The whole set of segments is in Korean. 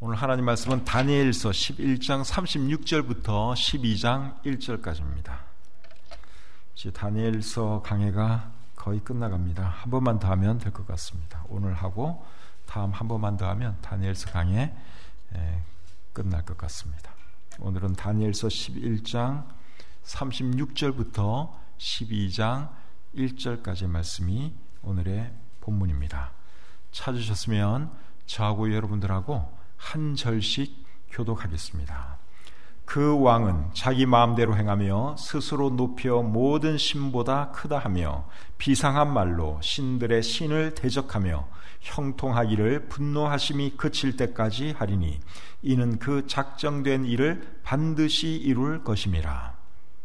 오늘 하나님 말씀은 다니엘서 11장 36절부터 12장 1절까지입니다. 이제 다니엘서 강해가 거의 끝나갑니다. 한 번만 더 하면 될 것 같습니다. 오늘 하고 다음 한 번만 더 하면 다니엘서 강해 끝날 것 같습니다. 오늘은 다니엘서 11장 36절부터 12장 1절까지의 말씀이 오늘의 본문입니다. 찾으셨으면 저하고 여러분들하고 한 절씩 교독하겠습니다. 그 왕은 자기 마음대로 행하며 스스로 높여 모든 신보다 크다 하며 비상한 말로 신들의 신을 대적하며 형통하기를 분노하심이 그칠 때까지 하리니 이는 그 작정된 일을 반드시 이룰 것임이라.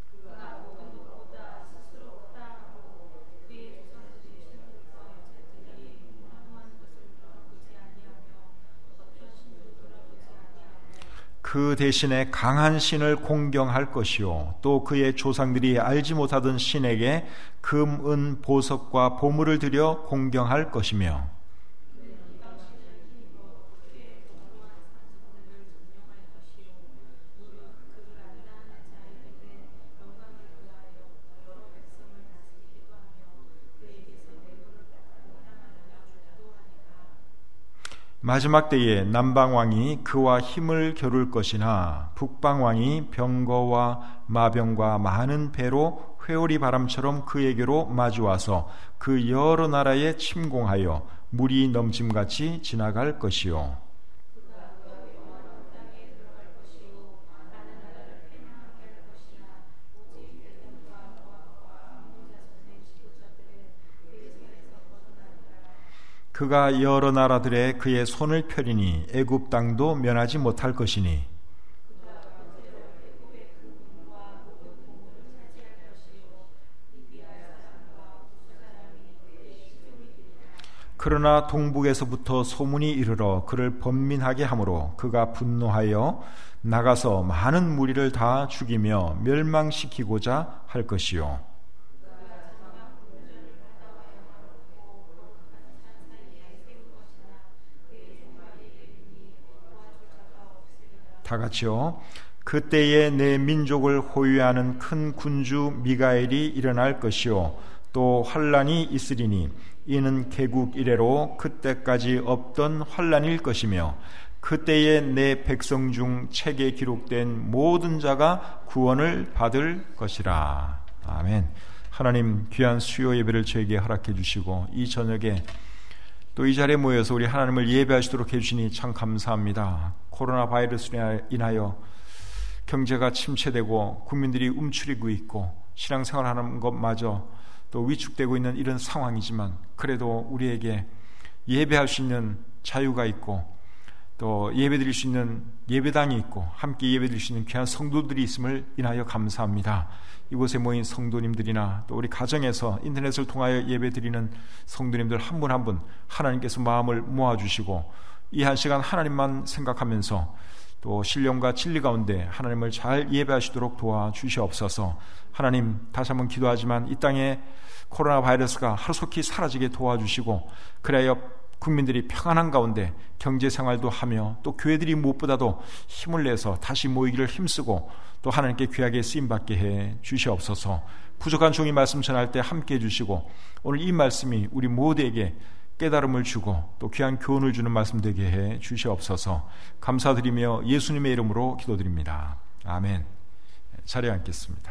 그 대신에 강한 신을 공경할 것이요 또 그의 조상들이 알지 못하던 신에게 금, 은, 보석과 보물을 들여 공경할 것이며 마지막 때에 남방왕이 그와 힘을 겨룰 것이나 북방왕이 병거와 마병과 많은 배로 회오리 바람처럼 그에게로 마주와서 그 여러 나라에 침공하여 물이 넘침같이 지나갈 것이요 그가 여러 나라들에 그의 손을 펴리니 애굽 땅도 면하지 못할 것이니 그러나 동북에서부터 소문이 이르러 그를 번민하게 하므로 그가 분노하여 나가서 많은 무리를 다 죽이며 멸망시키고자 할 것이요 다 같이요. 그때에 내 민족을 호위하는 큰 군주 미가엘이 일어날 것이요 또 환란이 있으리니 이는 개국 이래로 그때까지 없던 환란일 것이며 그때에 내 백성 중 책에 기록된 모든 자가 구원을 받을 것이라. 아멘. 하나님 귀한 수요 예배를 저에게 허락해 주시고 이 저녁에 또 이 자리에 모여서 우리 하나님을 예배하시도록 해주시니 참 감사합니다. 코로나 바이러스로 인하여 경제가 침체되고 국민들이 움츠리고 있고 신앙생활하는 것마저 또 위축되고 있는 이런 상황이지만 그래도 우리에게 예배할 수 있는 자유가 있고 또 예배드릴 수 있는 예배당이 있고 함께 예배드릴 수 있는 귀한 성도들이 있음을 인하여 감사합니다. 이곳에 모인 성도님들이나 또 우리 가정에서 인터넷을 통하여 예배드리는 성도님들 한 분 한 분 하나님께서 마음을 모아주시고 이 한 시간 하나님만 생각하면서 또 신령과 진리 가운데 하나님을 잘 예배하시도록 도와주시옵소서. 하나님 다시 한번 기도하지만 이 땅에 코로나 바이러스가 하루속히 사라지게 도와주시고 그래야 국민들이 평안한 가운데 경제생활도 하며 또 교회들이 무엇보다도 힘을 내서 다시 모이기를 힘쓰고 또 하나님께 귀하게 쓰임받게 해 주시옵소서. 부족한 종이 말씀 전할 때 함께 해주시고 오늘 이 말씀이 우리 모두에게 깨달음을 주고 또 귀한 교훈을 주는 말씀 되게 해 주시옵소서. 감사드리며 예수님의 이름으로 기도드립니다. 아멘. 자리에 앉겠습니다.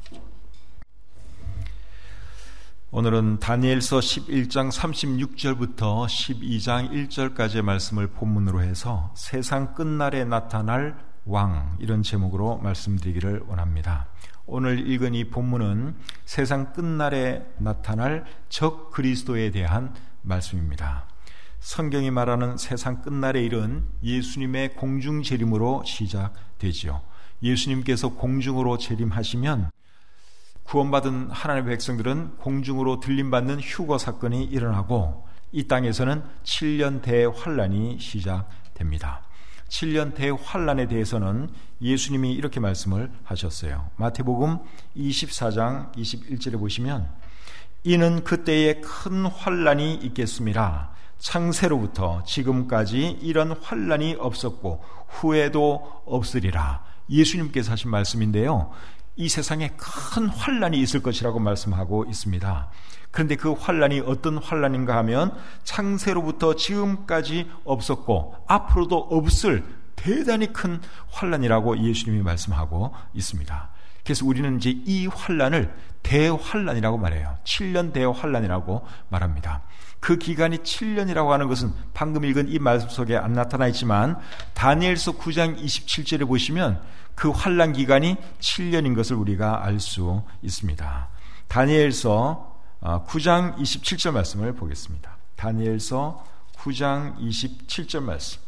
오늘은 다니엘서 11장 36절부터 12장 1절까지의 말씀을 본문으로 해서 세상 끝날에 나타날 왕 이런 제목으로 말씀드리기를 원합니다. 오늘 읽은 이 본문은 세상 끝날에 나타날 적 그리스도에 대한 말씀입니다. 성경이 말하는 세상 끝날의 일은 예수님의 공중 재림으로 시작되지요. 예수님께서 공중으로 재림하시면 구원받은 하나님의 백성들은 공중으로 들림받는 휴거 사건이 일어나고 이 땅에서는 7년 대환란이 시작됩니다. 7년 대환란에 대해서는 예수님이 이렇게 말씀을 하셨어요. 마태복음 24장 21절에 보시면 이는 그때에 큰 환란이 있겠음이라 창세로부터 지금까지 이런 환난이 없었고 후에도 없으리라. 예수님께서 하신 말씀인데요, 이 세상에 큰 환난이 있을 것이라고 말씀하고 있습니다. 그런데 그 환난이 어떤 환난인가 하면 창세로부터 지금까지 없었고 앞으로도 없을 대단히 큰 환난이라고 예수님이 말씀하고 있습니다. 그래서 우리는 이제 이 환난을 대환난이라고 말해요. 7년 대환난이라고 말합니다. 그 기간이 7년이라고 하는 것은 방금 읽은 이 말씀 속에 안 나타나 있지만 다니엘서 9장 27절에 보시면 그 환난 기간이 7년인 것을 우리가 알 수 있습니다. 다니엘서 9장 27절 말씀을 보겠습니다. 다니엘서 9장 27절 말씀.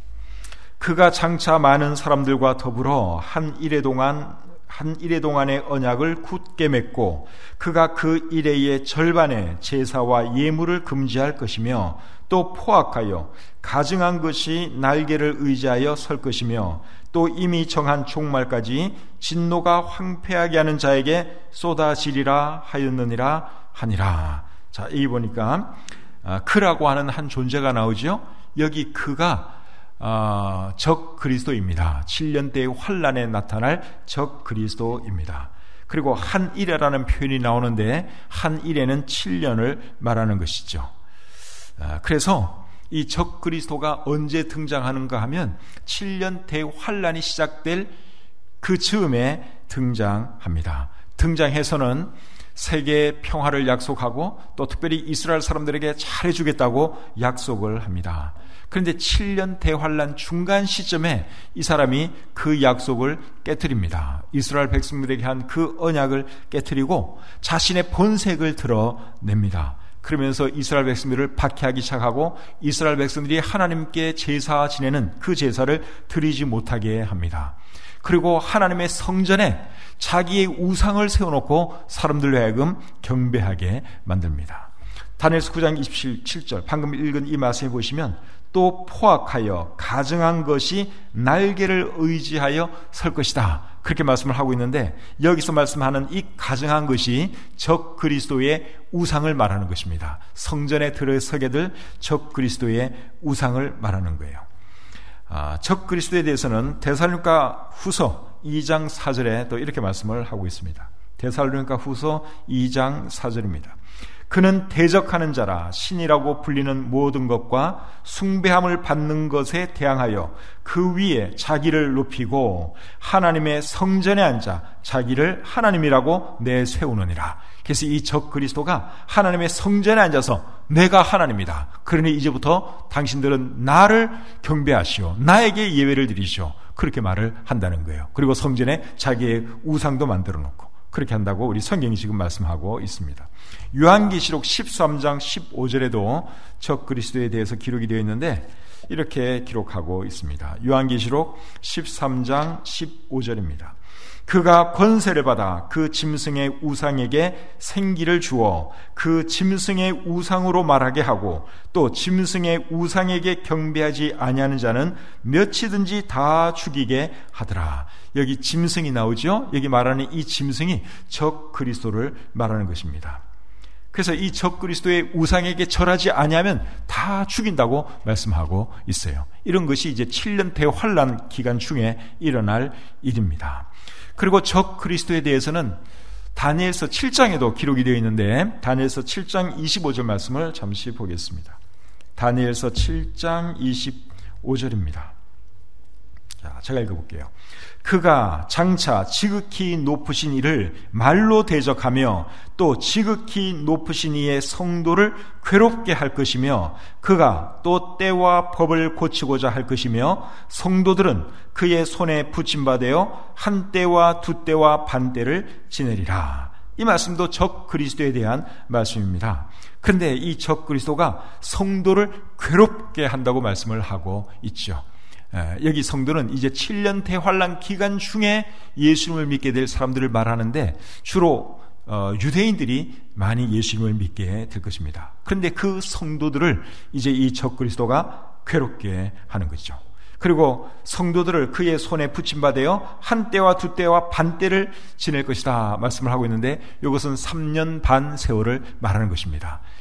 그가 장차 많은 사람들과 더불어 한 일해 동안의 언약을 굳게 맺고 그가 그 일해의 절반의 제사와 예물을 금지할 것이며 또 포악하여 가증한 것이 날개를 의지하여 설 것이며 또 이미 정한 종말까지 진노가 황폐하게 하는 자에게 쏟아지리라 하였느니라 하니라. 자, 여기 보니까 그라고 하는 한 존재가 나오죠. 여기 그가 적 그리스도입니다. 7년대의 환난에 나타날 적 그리스도입니다. 그리고 한 일해라는 표현이 나오는데 한 일해는 7년을 말하는 것이죠. 그래서 이 적 그리스도가 언제 등장하는가 하면 7년 대환난이 시작될 그 즈음에 등장합니다. 등장해서는 세계 평화를 약속하고 또 특별히 이스라엘 사람들에게 잘해주겠다고 약속을 합니다. 그런데 7년 대환난 중간 시점에 이 사람이 그 약속을 깨트립니다. 이스라엘 백성들에게 한 그 언약을 깨트리고 자신의 본색을 드러냅니다. 그러면서 이스라엘 백성들을 박해하기 시작하고 이스라엘 백성들이 하나님께 제사 지내는 그 제사를 드리지 못하게 합니다. 그리고 하나님의 성전에 자기의 우상을 세워놓고 사람들로 하여금 경배하게 만듭니다. 다니엘서 9장 27절 방금 읽은 이 말씀에 보시면 또 포악하여 가증한 것이 날개를 의지하여 설 것이다, 그렇게 말씀을 하고 있는데 여기서 말씀하는 이 가증한 것이 적 그리스도의 우상을 말하는 것입니다. 성전에 들어서게 될 적 그리스도의 우상을 말하는 거예요. 적 그리스도에 대해서는 데살로니가 후서 2장 4절에 또 이렇게 말씀을 하고 있습니다. 데살로니가 후서 2장 4절입니다. 그는 대적하는 자라 신이라고 불리는 모든 것과 숭배함을 받는 것에 대항하여 그 위에 자기를 높이고 하나님의 성전에 앉아 자기를 하나님이라고 내세우느니라. 그래서 이 적 그리스도가 하나님의 성전에 앉아서 내가 하나님이다, 그러니 이제부터 당신들은 나를 경배하시오, 나에게 예배를 드리시오, 그렇게 말을 한다는 거예요. 그리고 성전에 자기의 우상도 만들어 놓고 그렇게 한다고 우리 성경이 지금 말씀하고 있습니다. 요한계시록 13장 15절에도 적 그리스도에 대해서 기록이 되어 있는데 이렇게 기록하고 있습니다. 요한계시록 13장 15절입니다. 그가 권세를 받아 그 짐승의 우상에게 생기를 주어 그 짐승의 우상으로 말하게 하고 또 짐승의 우상에게 경배하지 아니하는 자는 몇이든지 다 죽이게 하더라. 여기 짐승이 나오죠. 여기 말하는 이 짐승이 적 그리스도를 말하는 것입니다. 그래서 이 적 그리스도의 우상에게 절하지 아니하면 다 죽인다고 말씀하고 있어요. 이런 것이 이제 7년 대환난 기간 중에 일어날 일입니다. 그리고 적 그리스도에 대해서는 다니엘서 7장에도 기록이 되어 있는데 다니엘서 7장 25절 말씀을 잠시 보겠습니다. 다니엘서 7장 25절입니다. 자, 제가 읽어볼게요. 그가 장차 지극히 높으신 이를 말로 대적하며 또 지극히 높으신 이의 성도를 괴롭게 할 것이며 그가 또 때와 법을 고치고자 할 것이며 성도들은 그의 손에 붙임받아 한 때와 두 때와 반 때를 지내리라. 이 말씀도 적 그리스도에 대한 말씀입니다. 그런데 이 적 그리스도가 성도를 괴롭게 한다고 말씀을 하고 있죠. 여기 성도는 이제 7년 대환난 기간 중에 예수님을 믿게 될 사람들을 말하는데 주로 유대인들이 많이 예수님을 믿게 될 것입니다. 그런데 그 성도들을 이제 이 적 그리스도가 괴롭게 하는 것이죠. 그리고 성도들을 그의 손에 붙임받아 한 때와 두 때와 반 때를 지낼 것이다 말씀을 하고 있는데 이것은 3년 반 세월을 말하는 것입니다.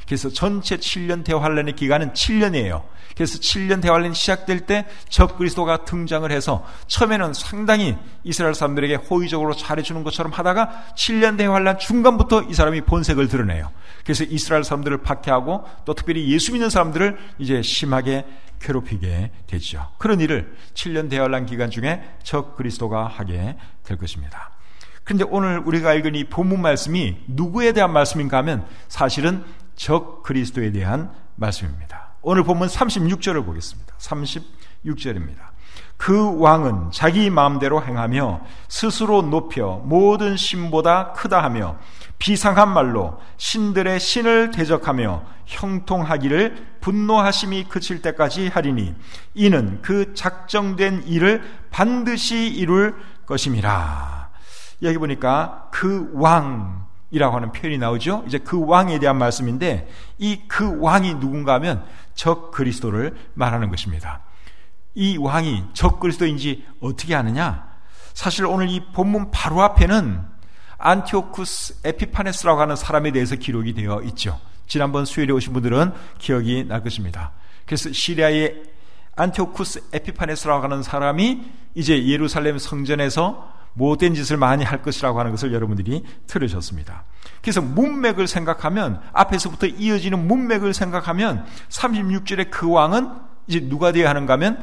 그래서 전체 7년 대환란의 기간은 7년이에요. 그래서 7년 대환란이 시작될 때 적그리스도가 등장을 해서 처음에는 상당히 이스라엘 사람들에게 호의적으로 잘해주는 것처럼 하다가 7년 대환란 중간부터 이 사람이 본색을 드러내요. 그래서 이스라엘 사람들을 박해하고 또 특별히 예수 믿는 사람들을 이제 심하게 괴롭히게 되죠. 그런 일을 7년 대환란 기간 중에 적그리스도가 하게 될 것입니다. 그런데 오늘 우리가 읽은 이 본문 말씀이 누구에 대한 말씀인가 하면 사실은 적그리스도에 대한 말씀입니다. 오늘 본문 36절을 보겠습니다. 36절입니다. 그 왕은 자기 마음대로 행하며 스스로 높여 모든 신보다 크다 하며 비상한 말로 신들의 신을 대적하며 형통하기를 분노하심이 그칠 때까지 하리니 이는 그 작정된 일을 반드시 이룰 것임이라. 여기 보니까 그 왕이라고 하는 표현이 나오죠. 이제 그 왕에 대한 말씀인데 이 그 왕이 누군가 하면 적그리스도를 말하는 것입니다. 이 왕이 적그리스도인지 어떻게 아느냐? 사실 오늘 이 본문 바로 앞에는 안티오쿠스 에피파네스라고 하는 사람에 대해서 기록이 되어 있죠. 지난번 수요일에 오신 분들은 기억이 날 것입니다. 그래서 시리아의 안티오쿠스 에피파네스라고 하는 사람이 이제 예루살렘 성전에서 못된 짓을 많이 할 것이라고 하는 것을 여러분들이 들으셨습니다. 그래서 문맥을 생각하면, 앞에서부터 이어지는 문맥을 생각하면 36절에 그 왕은 이제 누가 되어야 하는가 하면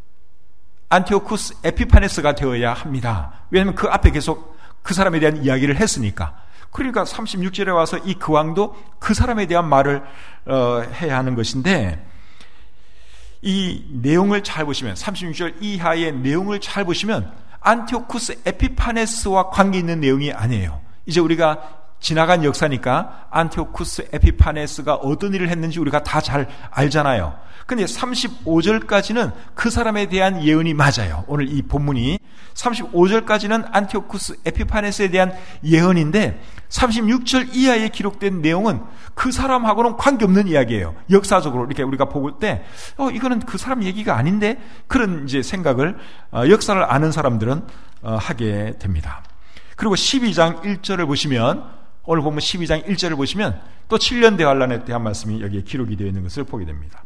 안티오쿠스 에피파네스가 되어야 합니다. 왜냐하면 그 앞에 계속 그 사람에 대한 이야기를 했으니까. 그러니까 36절에 와서 이 그 왕도 그 사람에 대한 말을 해야 하는 것인데, 이 내용을 잘 보시면, 36절 이하의 내용을 잘 보시면 안티오쿠스 에피파네스와 관계 있는 내용이 아니에요. 이제 우리가 지나간 역사니까 안티오쿠스 에피파네스가 어떤 일을 했는지 우리가 다 잘 알잖아요. 근데 35절까지는 그 사람에 대한 예언이 맞아요. 오늘 이 본문이 35절까지는 안티오쿠스 에피파네스에 대한 예언인데 36절 이하에 기록된 내용은 그 사람하고는 관계없는 이야기예요. 역사적으로 이렇게 우리가 볼 때 이거는 그 사람 얘기가 아닌데, 그런 이제 생각을 역사를 아는 사람들은 하게 됩니다. 그리고 12장 1절을 보시면, 오늘 보면 12장 1절을 보시면 또 7년 대환란에 대한 말씀이 여기에 기록이 되어 있는 것을 보게 됩니다.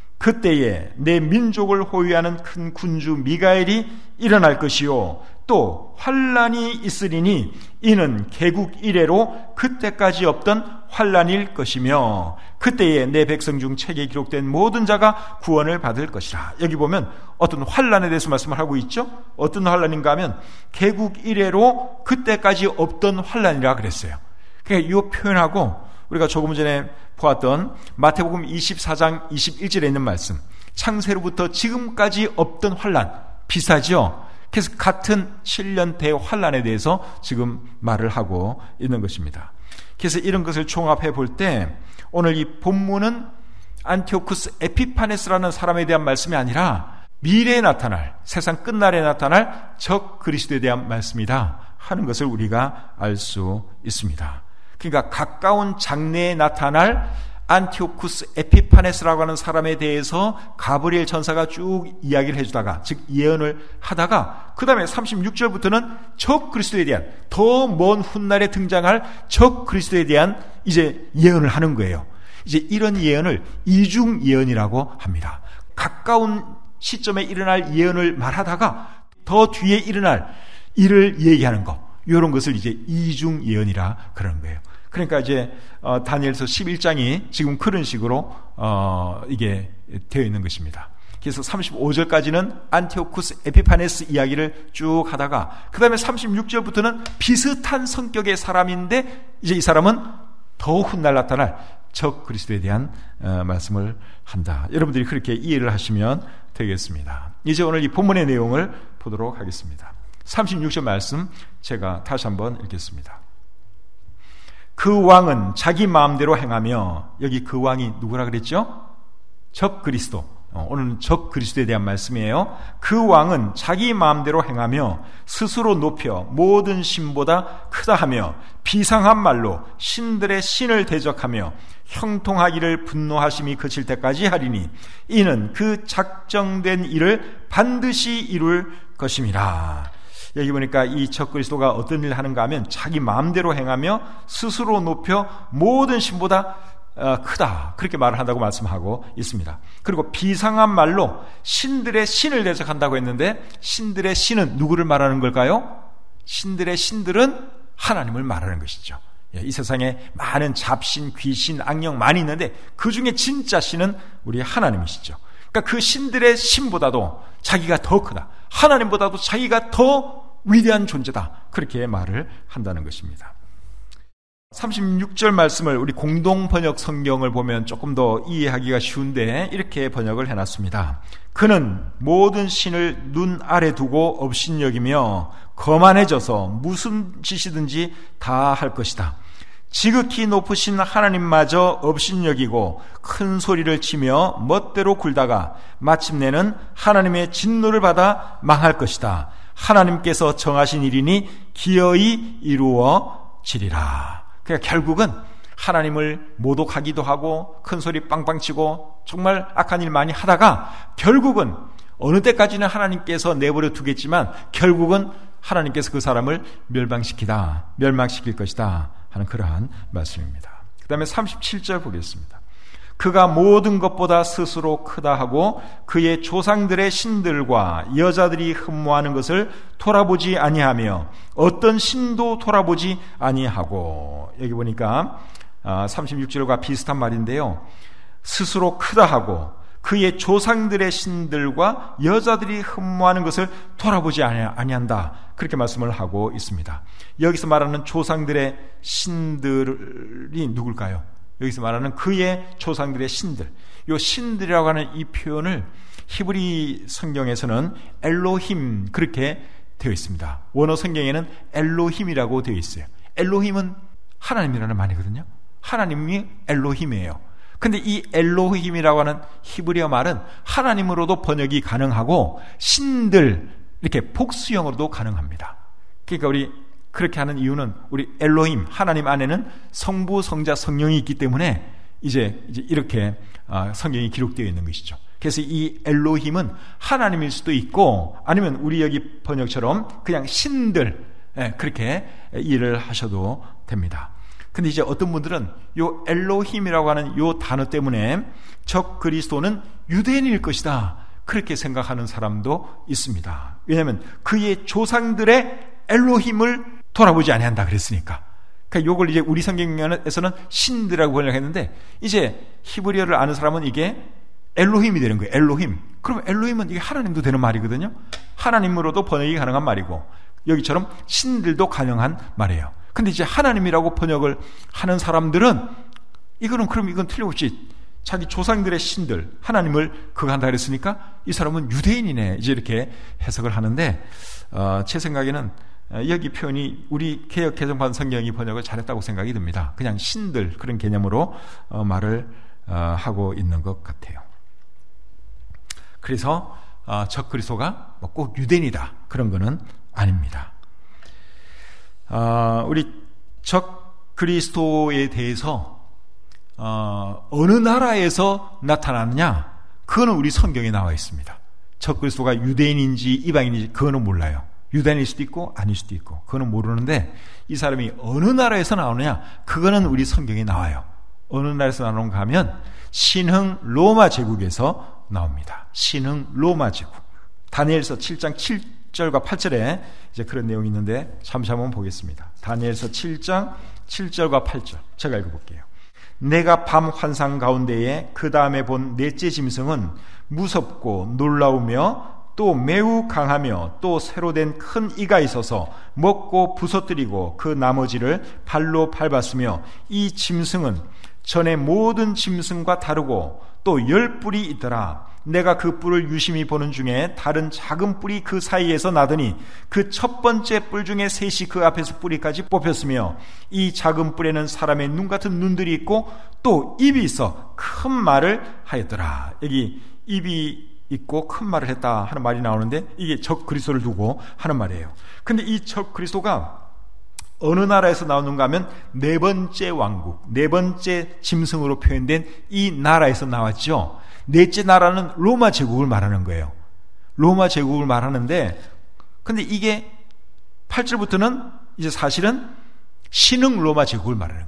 그때에 내 민족을 호위하는 큰 군주 미가엘이 일어날 것이요 또 환란이 있으리니 이는 개국 이래로 그때까지 없던 환란일 것이며 그때에 내 백성 중 책에 기록된 모든 자가 구원을 받을 것이라. 여기 보면 어떤 환란에 대해서 말씀을 하고 있죠. 어떤 환란인가 하면 개국 이래로 그때까지 없던 환란이라 그랬어요. 그러니까 이 표현하고 우리가 조금 전에 보았던 마태복음 24장 21절에 있는 말씀, 창세로부터 지금까지 없던 환란 비슷하죠. 그래서 같은 7년 대환란에 대해서 지금 말을 하고 있는 것입니다. 그래서 이런 것을 종합해 볼 때 오늘 이 본문은 안티오쿠스 에피파네스라는 사람에 대한 말씀이 아니라 미래에 나타날, 세상 끝날에 나타날 적 그리스도에 대한 말씀이다 하는 것을 우리가 알 수 있습니다. 그러니까 가까운 장래에 나타날 안티오쿠스 에피파네스라고 하는 사람에 대해서 가브리엘 전사가 쭉 이야기를 해주다가, 즉 예언을 하다가 그 다음에 36절부터는 적 그리스도에 대한, 더 먼 훗날에 등장할 적 그리스도에 대한 이제 예언을 하는 거예요. 이제 이런 예언을 이중 예언이라고 합니다. 가까운 시점에 일어날 예언을 말하다가 더 뒤에 일어날 일을 얘기하는 것, 이런 것을 이제 이중 예언이라 그러는 거예요. 그러니까 이제 다니엘서 11장이 지금 그런 식으로 이게 되어 있는 것입니다. 그래서 35절까지는 안티오쿠스 에피파네스 이야기를 쭉 하다가 그 다음에 36절부터는 비슷한 성격의 사람인데 이제 이 사람은 더 훗날 나타날 적 그리스도에 대한 말씀을 한다. 여러분들이 그렇게 이해를 하시면 되겠습니다. 이제 오늘 이 본문의 내용을 보도록 하겠습니다. 36절 말씀 제가 다시 한번 읽겠습니다. 그 왕은 자기 마음대로 행하며, 여기 그 왕이 누구라 그랬죠? 적 그리스도. 오늘은 적 그리스도에 대한 말씀이에요. 그 왕은 자기 마음대로 행하며 스스로 높여 모든 신보다 크다 하며 비상한 말로 신들의 신을 대적하며 형통하기를 분노하심이 그칠 때까지 하리니 이는 그 작정된 일을 반드시 이룰 것임이라. 여기 보니까 이 적 그리스도가 어떤 일을 하는가 하면 자기 마음대로 행하며 스스로 높여 모든 신보다 크다, 그렇게 말을 한다고 말씀하고 있습니다. 그리고 비상한 말로 신들의 신을 대적한다고 했는데, 신들의 신은 누구를 말하는 걸까요? 신들의 신들은 하나님을 말하는 것이죠. 이 세상에 많은 잡신, 귀신, 악령 많이 있는데 그 중에 진짜 신은 우리 하나님이시죠. 그러니까 그 신들의 신보다도 자기가 더 크다, 하나님보다도 자기가 더 위대한 존재다, 그렇게 말을 한다는 것입니다. 36절 말씀을 우리 공동 번역 성경을 보면 조금 더 이해하기가 쉬운데 이렇게 번역을 해놨습니다. 그는 모든 신을 눈 아래 두고 업신여기며 거만해져서 무슨 짓이든지 다 할 것이다. 지극히 높으신 하나님마저 업신여기고 큰 소리를 치며 멋대로 굴다가 마침내는 하나님의 진노를 받아 망할 것이다. 하나님께서 정하신 일이니 기어이 이루어지리라. 그러니까 결국은 하나님을 모독하기도 하고 큰 소리 빵빵 치고 정말 악한 일 많이 하다가 결국은 어느 때까지는 하나님께서 내버려 두겠지만 결국은 하나님께서 그 사람을 멸망시킬 것이다 하는 그러한 말씀입니다. 그 다음에 37절 보겠습니다. 그가 모든 것보다 스스로 크다 하고 그의 조상들의 신들과 여자들이 흠모하는 것을 돌아보지 아니하며 어떤 신도 돌아보지 아니하고, 여기 보니까 36절과 비슷한 말인데요, 스스로 크다 하고 그의 조상들의 신들과 여자들이 흠모하는 것을 돌아보지 아니한다, 그렇게 말씀을 하고 있습니다. 여기서 말하는 조상들의 신들이 누굴까요? 여기서 말하는 그의 조상들의 신들, 이 신들이라고 하는 이 표현을 히브리 성경에서는 엘로힘 그렇게 되어 있습니다. 원어 성경에는 엘로힘이라고 되어 있어요. 엘로힘은 하나님이라는 말이거든요. 하나님이 엘로힘이에요. 근데 이 엘로힘이라고 하는 히브리어 말은 하나님으로도 번역이 가능하고 신들 이렇게 복수형으로도 가능합니다. 그러니까 우리 그렇게 하는 이유는 우리 엘로힘, 하나님 안에는 성부, 성자, 성령이 있기 때문에 이제 이렇게 성경이 기록되어 있는 것이죠. 그래서 이 엘로힘은 하나님일 수도 있고 아니면 우리 여기 번역처럼 그냥 신들, 그렇게 이해를 하셔도 됩니다. 근데 이제 어떤 분들은 요 엘로힘이라고 하는 요 단어 때문에 적 그리스도는 유대인일 것이다, 그렇게 생각하는 사람도 있습니다. 왜냐하면 그의 조상들의 엘로힘을 돌아보지 아니한다 그랬으니까. 그러니까 요걸 이제 우리 성경에서는 신들이라고 번역했는데 이제 히브리어를 아는 사람은 이게 엘로힘이 되는 거예요. 엘로힘. 그럼 엘로힘은 이게 하나님도 되는 말이거든요. 하나님으로도 번역이 가능한 말이고 여기처럼 신들도 가능한 말이에요. 근데 이제 하나님이라고 번역을 하는 사람들은 그럼 이건 틀림없이 자기 조상들의 신들, 하나님을 그거 한다 그랬으니까 이 사람은 유대인이네, 이제 이렇게 해석을 하는데 제 생각에는 여기 표현이 우리 개역 개정판 성경이 번역을 잘했다고 생각이 듭니다. 그냥 신들 그런 개념으로 말을 하고 있는 것 같아요. 그래서 적 그리스도가 꼭 유대인이다 그런 거는 아닙니다. 우리 적 그리스도에 대해서 어느 나라에서 나타나느냐, 그거는 우리 성경에 나와 있습니다. 적 그리스도가 유대인인지 이방인인지 그거는 몰라요. 유대인일 수도 있고 아닐 수도 있고 그거는 모르는데 이 사람이 어느 나라에서 나오느냐, 그거는 우리 성경에 나와요. 어느 나라에서 나오는가 하면 신흥 로마 제국에서 나옵니다. 신흥 로마 제국. 다니엘서 7장 7절과 8절에 이제 그런 내용이 있는데 잠시 한번 보겠습니다. 다니엘서 7장 7절과 8절 제가 읽어볼게요. 내가 밤 환상 가운데에 그 다음에 본 넷째 짐승은 무섭고 놀라우며 또 매우 강하며 또 새로 된 큰 이가 있어서 먹고 부서뜨리고 그 나머지를 발로 밟았으며 이 짐승은 전에 모든 짐승과 다르고 또 10뿔이 있더라. 내가 그 뿔을 유심히 보는 중에 다른 작은 뿔이 그 사이에서 나더니 그 첫 번째 뿔 중에 셋이 그 앞에서 뿌리까지 뽑혔으며 이 작은 뿔에는 사람의 눈 같은 눈들이 있고 또 입이 있어 큰 말을 하였더라. 여기 입이 있고 큰 말을 했다 하는 말이 나오는데 이게 적 그리스도를 두고 하는 말이에요. 근데 이 적 그리스도가 어느 나라에서 나오는가 하면 네 번째 왕국, 네 번째 짐승으로 표현된 이 나라에서 나왔죠. 넷째 나라는 로마 제국을 말하는 거예요. 로마 제국을 말하는데 근데 이게 8절부터는 이제 사실은 신흥 로마 제국을 말하는 거예요.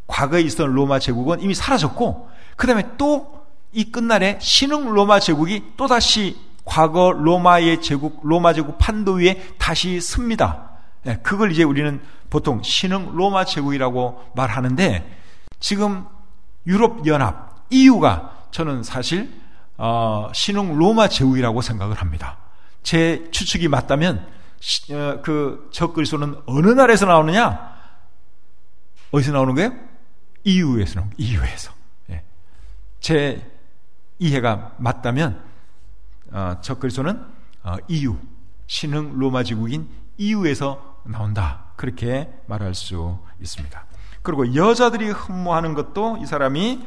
과거에 있었던 로마 제국은 이미 사라졌고, 그 다음에 또 이 끝날에 신흥 로마 제국이 또다시 과거 로마 제국 판도 위에 다시 씁니다. 그걸 이제 우리는 보통 신흥 로마 제국이라고 말하는데, 지금 유럽연합, EU가 저는 사실 신흥 로마 제국이라고 생각을 합니다. 제 추측이 맞다면 그 적그리스도는 어느 나라에서 나오느냐? 어디서 나오는 거예요? EU에서 나오는 거예요. EU에서. 제 이해가 맞다면 적그리스도는 EU, 신흥 로마 제국인 EU에서 나온다, 그렇게 말할 수 있습니다. 그리고 여자들이 흠모하는 것도 이 사람이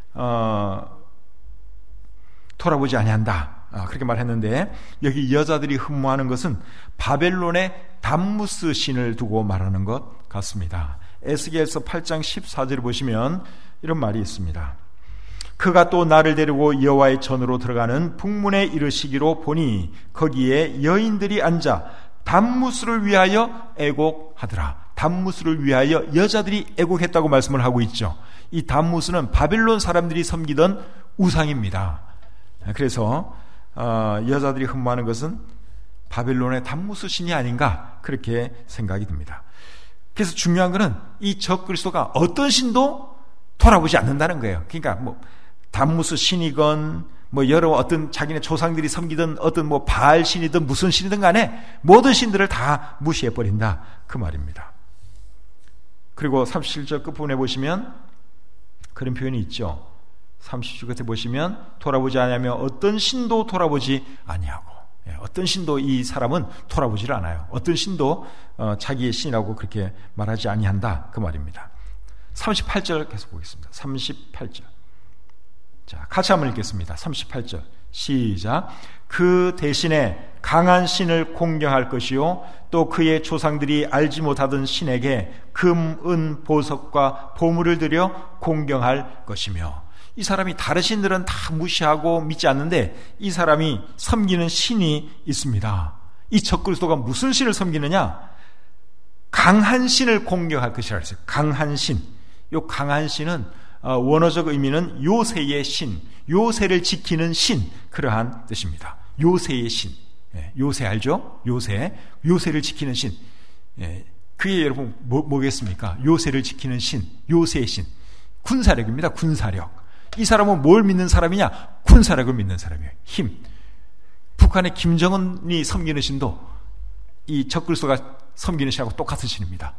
돌아보지 아니한다, 그렇게 말했는데, 여기 여자들이 흠모하는 것은 바벨론의 담무스 신을 두고 말하는 것 같습니다. 에스겔서 8장 14절을 보시면 이런 말이 있습니다. 그가 또 나를 데리고 여호와의 전으로 들어가는 북문에 이르시기로 보니 거기에 여인들이 앉아 담무스를 위하여 애곡하더라. 담무스를 위하여 여자들이 애곡했다고 말씀을 하고 있죠. 이 담무스는 바벨론 사람들이 섬기던 우상입니다. 그래서 여자들이 흠모하는 것은 바벨론의 담무스 신이 아닌가, 그렇게 생각이 듭니다. 그래서 중요한 것은 이 적그리스도가 어떤 신도 돌아보지 않는다는 거예요. 그러니까 뭐 담무스 신이건 여러 어떤 자기네 조상들이 섬기던 어떤 바알 신이든 무슨 신이든 간에 모든 신들을 다 무시해 버린다, 그 말입니다. 그리고 37절 끝부분에 보시면 그런 표현이 있죠. 37절 끝에 보시면 돌아보지 아니하며 어떤 신도 돌아보지 아니하고, 어떤 신도 이 사람은 돌아보질 않아요. 어떤 신도 자기의 신이라고 그렇게 말하지 아니한다, 그 말입니다. 38절 계속 보겠습니다. 38절. 자, 같이 한번 읽겠습니다. 38절 시작. 그 대신에 강한 신을 공경할 것이요 또 그의 조상들이 알지 못하던 신에게 금, 은, 보석과 보물을 들여 공경할 것이며, 이 사람이 다른 신들은 다 무시하고 믿지 않는데 이 사람이 섬기는 신이 있습니다. 이 적그리스도가 무슨 신을 섬기느냐? 강한 신을 공경할 것이라 했어요. 강한 신. 이 강한 신은 원어적 의미는 요새의 신, 요새를 지키는 신, 그러한 뜻입니다. 요새의 신. 요새 알죠? 요새를 지키는 신. 그게 여러분 뭐겠습니까? 요새를 지키는 신, 요새의 신. 군사력입니다. 군사력. 이 사람은 뭘 믿는 사람이냐? 군사력을 믿는 사람이에요. 힘. 북한의 김정은이 섬기는 신도 이 적그리스도가 섬기는 신하고 똑같은 신입니다.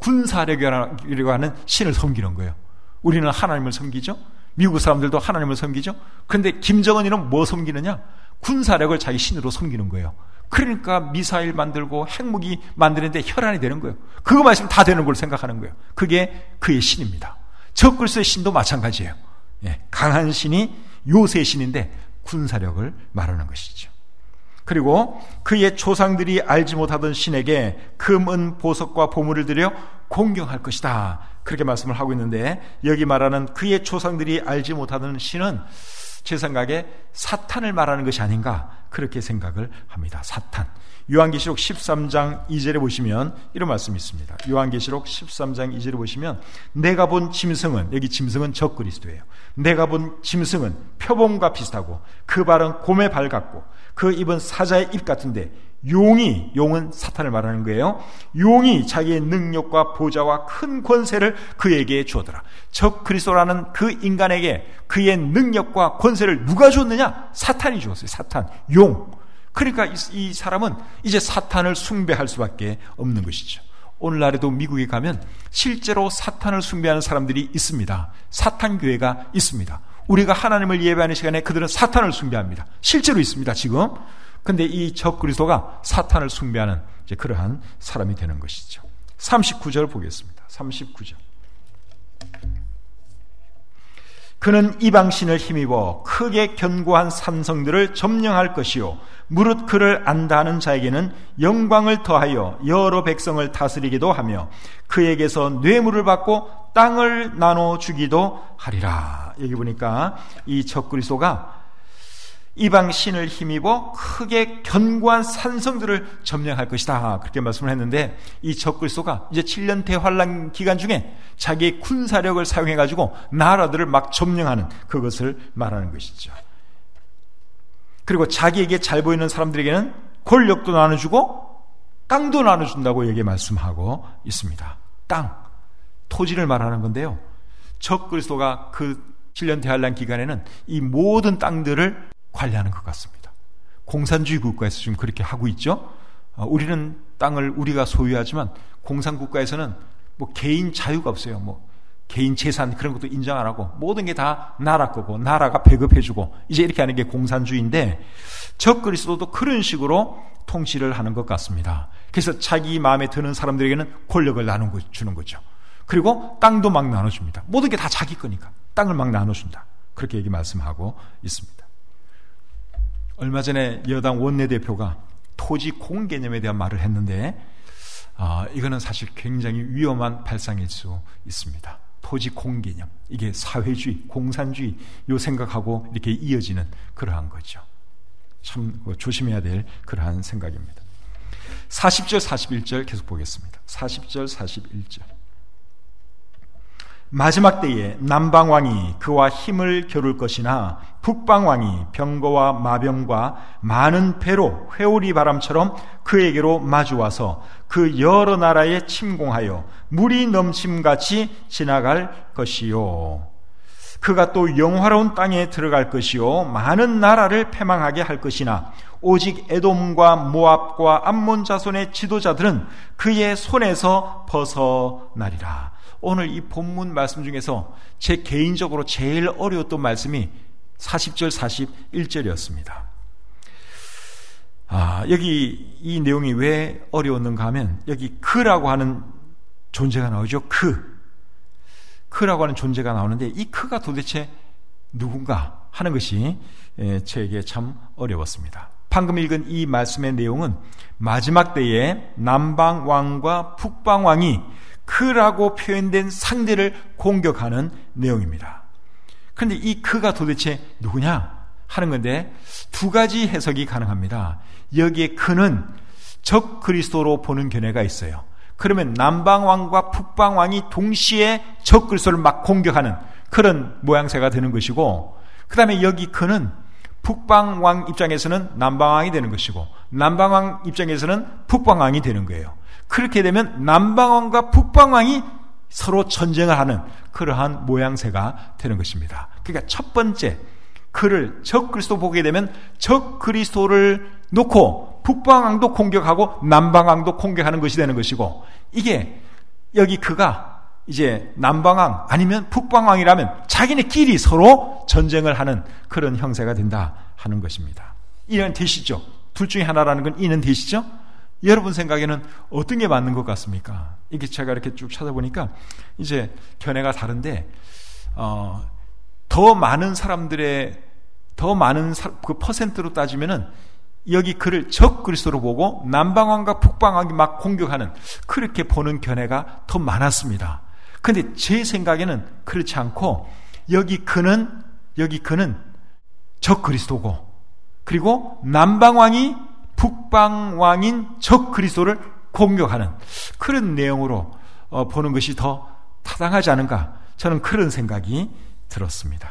군사력이라고 하는 신을 섬기는 거예요. 우리는 하나님을 섬기죠. 미국 사람들도 하나님을 섬기죠. 그런데 김정은이는 뭐 섬기느냐? 군사력을 자기 신으로 섬기는 거예요. 그러니까 미사일 만들고 핵무기 만드는데 혈안이 되는 거예요. 그거 마시면 다 되는 걸 생각하는 거예요. 그게 그의 신입니다. 적그리스도의 신도 마찬가지예요. 강한 신이 요새의 신인데 군사력을 말하는 것이죠. 그리고 그의 조상들이 알지 못하던 신에게 금, 은, 보석과 보물을 들여 공경할 것이다, 그렇게 말씀을 하고 있는데, 여기 말하는 그의 조상들이 알지 못하던 신은 제 생각에 사탄을 말하는 것이 아닌가, 그렇게 생각을 합니다. 사탄. 요한계시록 13장 2절에 보시면 이런 말씀이 있습니다. 요한계시록 13장 2절에 보시면 내가 본 짐승은, 여기 짐승은 적그리스도예요. 내가 본 짐승은 표범과 비슷하고 그 발은 곰의 발 같고 그 입은 사자의 입 같은데, 용은 사탄을 말하는 거예요. 용이 자기의 능력과 보좌와 큰 권세를 그에게 주었더라. 적그리스도라는 그 인간에게 그의 능력과 권세를 누가 줬느냐? 사탄이 주었어요. 사탄, 용. 그러니까 이 사람은 이제 사탄을 숭배할 수밖에 없는 것이죠. 오늘날에도 미국에 가면 실제로 사탄을 숭배하는 사람들이 있습니다. 사탄 교회가 있습니다. 우리가 하나님을 예배하는 시간에 그들은 사탄을 숭배합니다. 실제로 있습니다, 지금. 근데 이 적그리스도가 사탄을 숭배하는 이제 그러한 사람이 되는 것이죠. 39절 보겠습니다. 39절. 그는 이방신을 힘입어 크게 견고한 산성들을 점령할 것이요 무릇 그를 안다는 자에게는 영광을 더하여 여러 백성을 다스리기도 하며 그에게서 뇌물을 받고 땅을 나눠주기도 하리라. 여기 보니까 이 적그리스도가 이방 신을 힘입어 크게 견고한 산성들을 점령할 것이다. 그렇게 말씀을 했는데, 이 적그리스도가 이제 7년 대환란 기간 중에 자기의 군사력을 사용해가지고 나라들을 막 점령하는 그것을 말하는 것이죠. 그리고 자기에게 잘 보이는 사람들에게는 권력도 나눠주고 땅도 나눠준다고 여기에 말씀하고 있습니다. 땅, 토지를 말하는 건데요. 적그리스도가 그 7년 대환란 기간에는 이 모든 땅들을 관리하는 것 같습니다. 공산주의 국가에서 지금 그렇게 하고 있죠. 우리는 땅을 우리가 소유하지만 공산국가에서는 뭐 개인 자유가 없어요. 뭐 개인 재산 그런 것도 인정 안 하고 모든 게 다 나라 거고 나라가 배급해주고 이제 이렇게 하는 게 공산주의인데, 적그리스도도 그런 식으로 통치를 하는 것 같습니다. 그래서 자기 마음에 드는 사람들에게는 권력을 나눠주는 거죠. 그리고 땅도 막 나눠줍니다. 모든 게 다 자기 거니까 땅을 막 나눠준다. 그렇게 얘기 말씀하고 있습니다. 얼마 전에 여당 원내대표가 토지 공개념에 대한 말을 했는데, 이거는 사실 굉장히 위험한 발상일 수 있습니다. 토지 공개념, 이게 사회주의, 공산주의 요 생각하고 이렇게 이어지는 그러한 거죠. 참 조심해야 될 그러한 생각입니다. 40절 41절 계속 보겠습니다. 40절 41절. 마지막 때에 남방왕이 그와 힘을 겨룰 것이나 북방왕이 병거와 마병과 많은 배로 회오리 바람처럼 그에게로 마주와서 그 여러 나라에 침공하여 물이 넘침같이 지나갈 것이요. 그가 또 영화로운 땅에 들어갈 것이요 많은 나라를 패망하게 할 것이나 오직 에돔과 모압과 암몬 자손의 지도자들은 그의 손에서 벗어나리라. 오늘 이 본문 말씀 중에서 제 개인적으로 제일 어려웠던 말씀이 40절 41절이었습니다. 여기 이 내용이 왜 어려웠는가 하면 여기 그라고 하는 존재가 나오죠. 그라고 하는 존재가 나오는데 이 그가 도대체 누군가 하는 것이 저에게 참 어려웠습니다. 방금 읽은 이 말씀의 내용은 마지막 때에 남방왕과 북방왕이 그라고 표현된 상대를 공격하는 내용입니다. 그런데 이 그가 도대체 누구냐 하는 건데 두 가지 해석이 가능합니다. 여기에 그는 적 그리스도로 보는 견해가 있어요. 그러면 남방왕과 북방왕이 동시에 적 그리스도를 막 공격하는 그런 모양새가 되는 것이고, 그 다음에 여기 그는 북방왕 입장에서는 남방왕이 되는 것이고 남방왕 입장에서는 북방왕이 되는 거예요. 그렇게 되면 남방왕과 북방왕이 서로 전쟁을 하는 그러한 모양새가 되는 것입니다. 그러니까 첫 번째, 그를 적 그리스도 보게 되면 적 그리스도를 놓고 북방왕도 공격하고 남방왕도 공격하는 것이 되는 것이고, 이게 여기 그가 이제 남방왕 아니면 북방왕이라면 자기네끼리 서로 전쟁을 하는 그런 형세가 된다 하는 것입니다. 이해는 되시죠? 둘 중에 하나라는 건 이해는 되시죠? 여러분 생각에는 어떤 게 맞는 것 같습니까? 이게 제가 이렇게 쭉 찾아보니까 이제 견해가 다른데, 더 많은 사람들의 더 많은 그 퍼센트로 따지면은 여기 그를 적 그리스도로 보고 남방왕과 북방왕이 막 공격하는 그렇게 보는 견해가 더 많았습니다. 그런데 제 생각에는 그렇지 않고 여기 그는 적 그리스도고, 그리고 남방왕이 북방왕인 적 그리스도를 공격하는 그런 내용으로 보는 것이 더 타당하지 않은가, 저는 그런 생각이 들었습니다.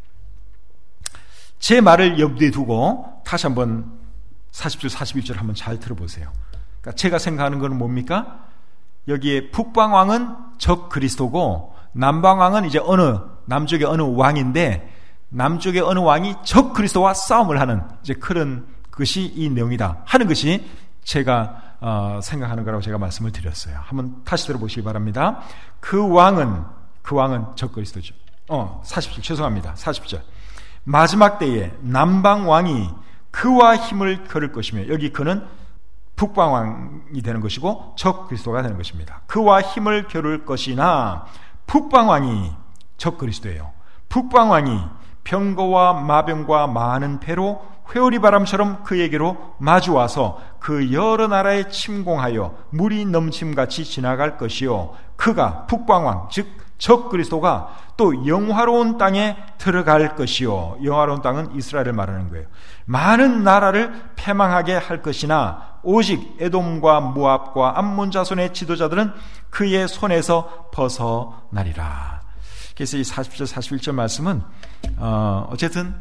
제 말을 염두에 두고 다시 한번 40절 41절 한번 잘 들어보세요. 그러니까 제가 생각하는 것은 뭡니까? 여기에 북방왕은 적 그리스도고 남방왕은 이제 남쪽의 어느 왕인데, 남쪽의 어느 왕이 적 그리스도와 싸움을 하는 이제 그런 것이 이 내용이다 하는 것이 제가 생각하는 거라고 제가 말씀을 드렸어요. 한번 다시 들어보시기 바랍니다. 그 왕은 적 그리스도죠. 40절 죄송합니다. 40절. 마지막 때에 남방왕이 그와 힘을 겨룰 것이며, 여기 그는 북방왕이 되는 것이고 적 그리스도가 되는 것입니다. 그와 힘을 겨룰 것이나 북방왕이 적 그리스도예요. 북방왕이 병거와 마병과 많은 배로 회오리 바람처럼 그에게로 마주와서 그 여러 나라에 침공하여 물이 넘침같이 지나갈 것이요, 그가 북방왕 즉 적 그리스도가 또 영화로운 땅에 들어갈 것이요. 영화로운 땅은 이스라엘을 말하는 거예요. 많은 나라를 패망하게 할 것이나 오직 에돔과 모압과 암몬 자손의 지도자들은 그의 손에서 벗어나리라. 그래서 이 40절 41절 말씀은 어쨌든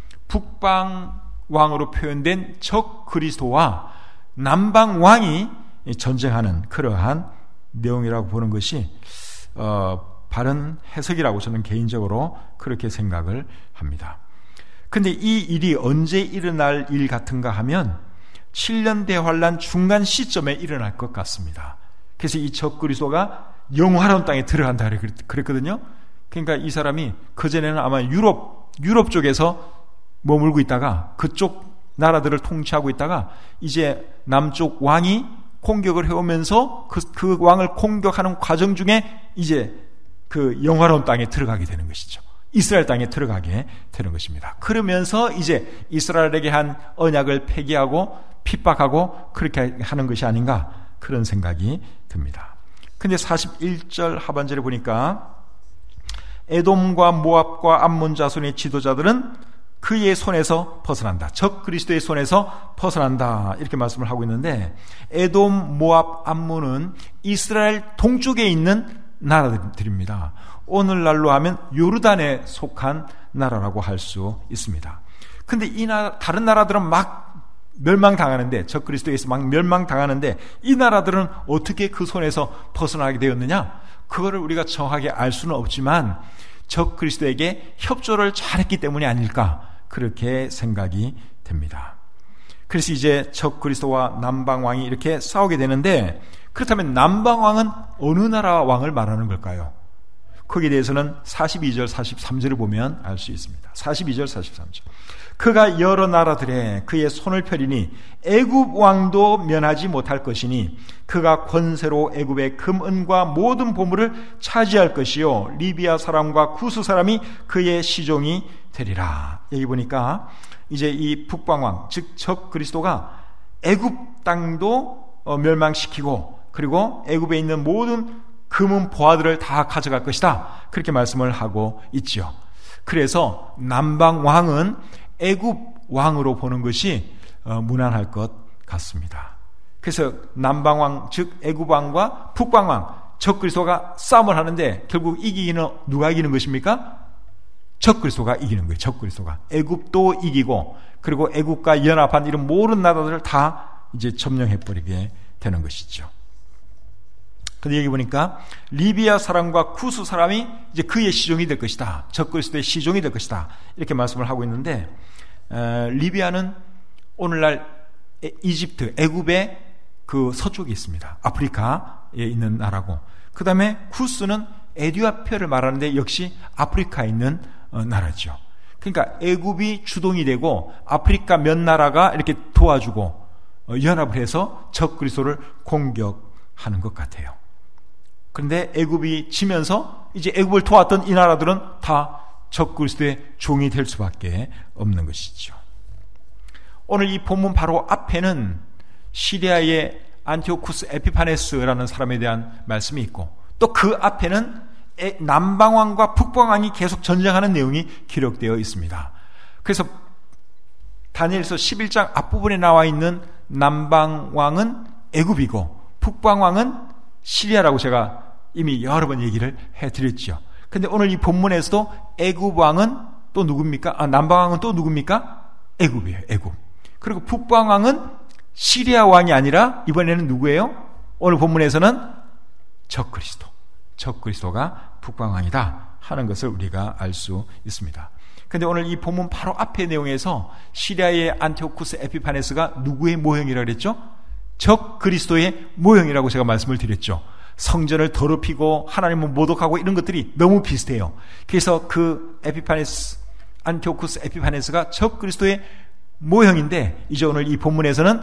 북방 왕으로 표현된 적 그리스도와 남방 왕이 전쟁하는 그러한 내용이라고 보는 것이 바른 해석이라고 저는 개인적으로 그렇게 생각을 합니다. 근데 이 일이 언제 일어날 일 같은가 하면 7년 대환란 중간 시점에 일어날 것 같습니다. 그래서 이 적 그리스도가 영화로운 땅에 들어간다 그랬거든요. 그러니까 이 사람이 그전에는 아마 유럽 쪽에서 머물고 있다가 그쪽 나라들을 통치하고 있다가 이제 남쪽 왕이 공격을 해오면서 그 왕을 공격하는 과정 중에 이제 그 영화로운 땅에 들어가게 되는 것이죠. 이스라엘 땅에 들어가게 되는 것입니다. 그러면서 이제 이스라엘에게 한 언약을 폐기하고 핍박하고 그렇게 하는 것이 아닌가 그런 생각이 듭니다. 근데 41절 하반절에 보니까 에돔과 모압과 암몬 자손의 지도자들은 그의 손에서 벗어난다. 적 그리스도의 손에서 벗어난다. 이렇게 말씀을 하고 있는데 에돔, 모압, 암몬은 이스라엘 동쪽에 있는 나라들입니다. 오늘날로 하면 요르단에 속한 나라라고 할 수 있습니다. 근데 다른 나라들은 막 멸망당하는데 적 그리스도에서 막 멸망당하는데 이 나라들은 어떻게 그 손에서 벗어나게 되었느냐? 그거를 우리가 정확하게 알 수는 없지만 적 그리스도에게 협조를 잘했기 때문이 아닐까 그렇게 생각이 됩니다. 그래서 이제 적 그리스도와 남방왕이 이렇게 싸우게 되는데 그렇다면 남방왕은 어느 나라 왕을 말하는 걸까요? 거기에 대해서는 42절 43절을 보면 알 수 있습니다. 42절 43절 그가 여러 나라들에 그의 손을 펴리니 애굽 왕도 면하지 못할 것이니 그가 권세로 애굽의 금은과 모든 보물을 차지할 것이요 리비아 사람과 구스 사람이 그의 시종이 되리라. 여기 보니까 이제 이 북방왕 즉 적 그리스도가 애굽 땅도 멸망시키고 그리고 애굽에 있는 모든 금은 보화들을 다 가져갈 것이다. 그렇게 말씀을 하고 있지요. 그래서 남방 왕은 애굽 왕으로 보는 것이 무난할 것 같습니다. 그래서 남방 왕 즉 애굽 왕과 북방 왕 적 그리스도가 싸움을 하는데 결국 이기기는 누가 이기는 것입니까? 적 그리스도가 이기는 거예요. 적 그리스도가 애굽도 이기고 그리고 애굽과 연합한 이런 모든 나라들을 다 이제 점령해 버리게 되는 것이죠. 근데 여기 보니까 리비아 사람과 쿠스 사람이 이제 그의 시종이 될 것이다. 적 그리스도의 시종이 될 것이다. 이렇게 말씀을 하고 있는데 리비아는 오늘날 이집트, 애굽의 그 서쪽에 있습니다. 아프리카에 있는 나라고. 그 다음에 쿠스는 에티오피아를 말하는데 역시 아프리카에 있는 나라죠. 그러니까 애굽이 주동이 되고 아프리카 몇 나라가 이렇게 도와주고 연합을 해서 적 그리스도를 공격하는 것 같아요. 그런데 애굽이 지면서 이제 애굽을 도왔던 이 나라들은 다 적 그리스도의 종이 될 수밖에 없는 것이죠. 오늘 이 본문 바로 앞에는 시리아의 안티오쿠스 에피파네스라는 사람에 대한 말씀이 있고 또 그 앞에는 남방왕과 북방왕이 계속 전쟁하는 내용이 기록되어 있습니다. 그래서 다니엘서 11장 앞부분에 나와 있는 남방왕은 애굽이고 북방왕은 시리아라고 제가 이미 여러 번 얘기를 해드렸죠. 근데 오늘 이 본문에서도 애굽 왕은 또 누굽니까? 남방 왕은 또 누굽니까? 애굽이에요. 애굽. 그리고 북방 왕은 시리아 왕이 아니라 이번에는 누구예요? 오늘 본문에서는 적 그리스도. 적 그리스도가 북방 왕이다 하는 것을 우리가 알 수 있습니다. 근데 오늘 이 본문 바로 앞의 내용에서 시리아의 안티오쿠스 에피파네스가 누구의 모형이라고 그랬죠? 적 그리스도의 모형이라고 제가 말씀을 드렸죠. 성전을 더럽히고 하나님을 모독하고 이런 것들이 너무 비슷해요. 그래서 그 안티오쿠스 에피파네스가 적 그리스도의 모형인데 이제 오늘 이 본문에서는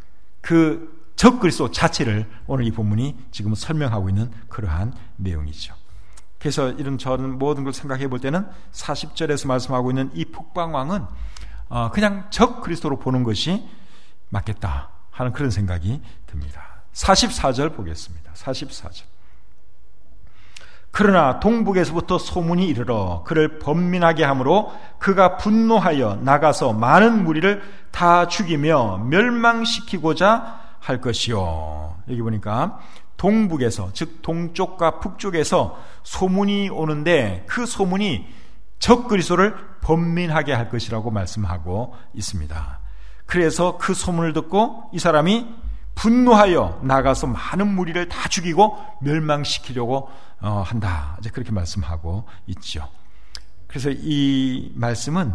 그 적 그리스도 자체를 오늘 이 본문이 지금 설명하고 있는 그러한 내용이죠. 그래서 이런 저는 모든 걸 생각해 볼 때는 40절에서 말씀하고 있는 이 북방왕은 그냥 적 그리스도로 보는 것이 맞겠다 하는 그런 생각이 듭니다. 44절 보겠습니다. 44절. 그러나 동북에서부터 소문이 이르러 그를 번민하게 하므로 그가 분노하여 나가서 많은 무리를 다 죽이며 멸망시키고자 할 것이요. 여기 보니까 동북에서, 즉 동쪽과 북쪽에서 소문이 오는데 그 소문이 적 그리스도를 번민하게 할 것이라고 말씀하고 있습니다. 그래서 그 소문을 듣고 이 사람이 분노하여 나가서 많은 무리를 다 죽이고 멸망시키려고 한다. 이제 그렇게 말씀하고 있죠. 그래서 이 말씀은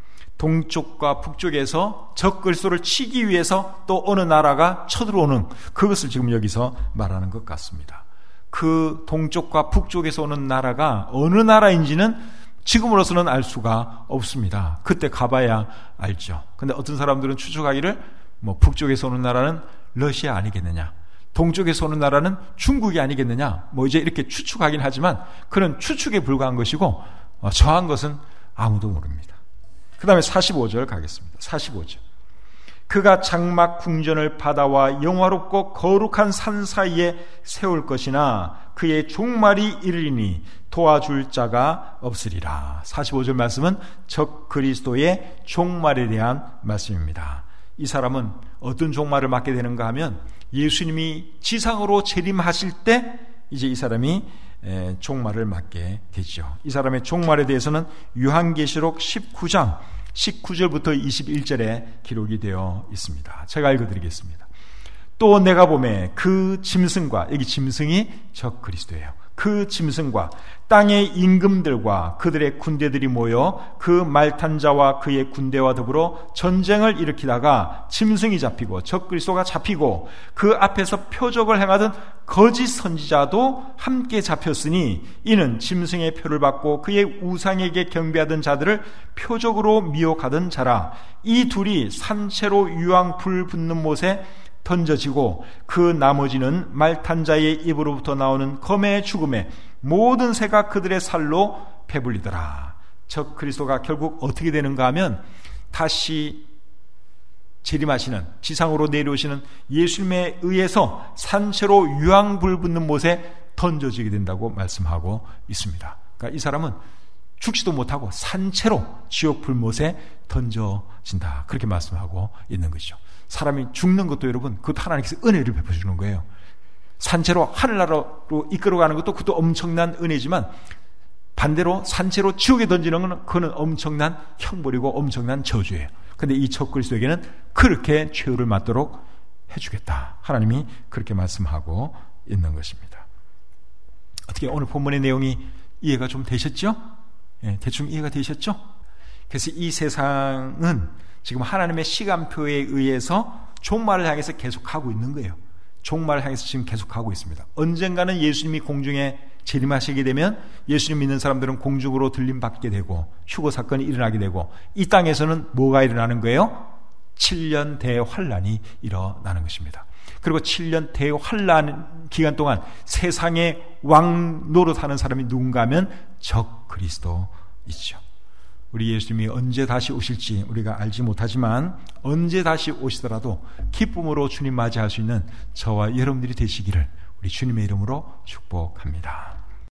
동쪽과 북쪽에서 적 그리스도를 치기 위해서 또 어느 나라가 쳐들어오는 그것을 지금 여기서 말하는 것 같습니다. 그 동쪽과 북쪽에서 오는 나라가 어느 나라인지는 지금으로서는 알 수가 없습니다. 그때 가봐야 알죠. 근데 어떤 사람들은 추측하기를 북쪽에서 오는 나라는 러시아 아니겠느냐, 동쪽에서 오는 나라는 중국이 아니겠느냐, 이제 이렇게 추측하긴 하지만 그런 추측에 불과한 것이고 정한 것은 아무도 모릅니다. 그 다음에 45절 가겠습니다. 45절. 그가 장막 궁전을 바다와 영화롭고 거룩한 산 사이에 세울 것이나 그의 종말이 이르리니 도와줄 자가 없으리라. 45절 말씀은 적 그리스도의 종말에 대한 말씀입니다. 이 사람은 어떤 종말을 맞게 되는가 하면 예수님이 지상으로 재림하실 때 이제 이 사람이 종말을 맞게 되죠. 이 사람의 종말에 대해서는 요한계시록 19장 19절부터 21절에 기록이 되어 있습니다. 제가 읽어드리겠습니다. 또 내가 보매 그 짐승과, 여기 짐승이 적 그리스도예요. 그 짐승과 땅의 임금들과 그들의 군대들이 모여 그 말탄 자와 그의 군대와 더불어 전쟁을 일으키다가 짐승이 잡히고 적 그리스도가 잡히고 그 앞에서 표적을 행하던 거짓 선지자도 함께 잡혔으니 이는 짐승의 표를 받고 그의 우상에게 경배하던 자들을 표적으로 미혹하던 자라. 이 둘이 산채로 유황 불 붙는 못에 던져지고 그 나머지는 말탄 자의 입으로부터 나오는 검의 죽음에 모든 새가 그들의 살로 배불리더라. 적 그리스도가 결국 어떻게 되는가 하면 다시 재림하시는, 지상으로 내려오시는 예수님에 의해서 산채로 유황불 붙는 못에 던져지게 된다고 말씀하고 있습니다. 그러니까 이 사람은 죽지도 못하고 산채로 지옥 불못에 던져진다, 그렇게 말씀하고 있는 것이죠. 사람이 죽는 것도 여러분, 그것도 하나님께서 은혜를 베풀어주는 거예요. 산채로 하늘나라로 이끌어가는 것도 그것도 엄청난 은혜지만 반대로 산채로 지옥에 던지는 건 그거는 엄청난 형벌이고 엄청난 저주예요. 근데 이 적 그리스도에게는 그렇게 최후를 맞도록 해주겠다, 하나님이 그렇게 말씀하고 있는 것입니다. 어떻게 오늘 본문의 내용이 이해가 좀 되셨죠? 대충 이해가 되셨죠? 그래서 이 세상은 지금 하나님의 시간표에 의해서 종말을 향해서 계속하고 있는 거예요. 종말을 향해서 지금 계속하고 있습니다. 언젠가는 예수님이 공중에 재림하시게 되면 예수님 믿는 사람들은 공중으로 들림받게 되고 휴거 사건이 일어나게 되고 이 땅에서는 뭐가 일어나는 거예요? 7년 대환란이 일어나는 것입니다. 그리고 7년 대환란 기간 동안 세상의 왕 노릇하는 사람이 누군가 하면 적 그리스도이죠. 우리 예수님이 언제 다시 오실지 우리가 알지 못하지만 언제 다시 오시더라도 기쁨으로 주님 맞이할 수 있는 저와 여러분들이 되시기를 우리 주님의 이름으로 축복합니다.